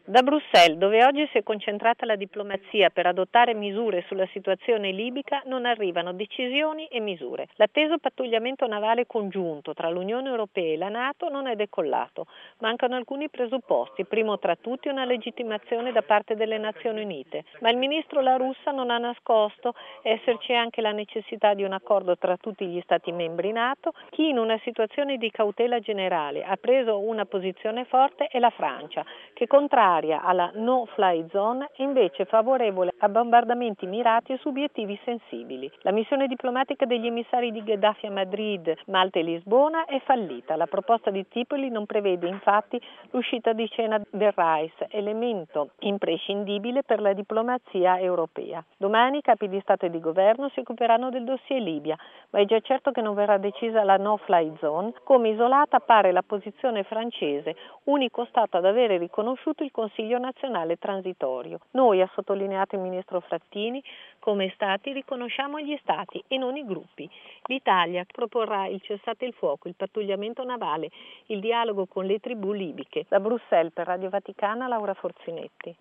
Da Bruxelles, dove oggi si è concentrata la diplomazia per adottare misure sulla situazione libica, non arrivano decisioni e misure. L'atteso pattugliamento navale congiunto tra l'Unione Europea e la NATO non è decollato. Mancano alcuni presupposti, primo tra tutti una legittimazione da parte delle Nazioni Unite. Ma il ministro La Russa non ha nascosto esserci anche la necessità di un accordo tra tutti gli Stati membri NATO. Chi in una situazione di cautela generale ha preso una posizione forte è la Francia, che contraria alla no-fly zone è invece favorevole a bombardamenti mirati su obiettivi sensibili. La missione diplomatica degli emissari di Gheddafi a Madrid, Malta e Lisbona è fallita. La proposta di Tripoli non prevede infatti l'uscita di scena del RAIS, elemento imprescindibile per la diplomazia europea. Domani i capi di Stato e di Governo si occuperanno del dossier Libia, ma è già certo che non verrà decisa la no-fly zone. Come isolata appare la posizione francese, unico Stato ad avere riconosciuto il Consiglio nazionale transitorio. Noi, ha sottolineato il ministro Frattini, come Stati riconosciamo gli Stati e non i gruppi. L'Italia proporrà il cessate il fuoco, il pattugliamento navale, il dialogo con le tribù libiche. Da Bruxelles per Radio Vaticana, Laura Forzinetti.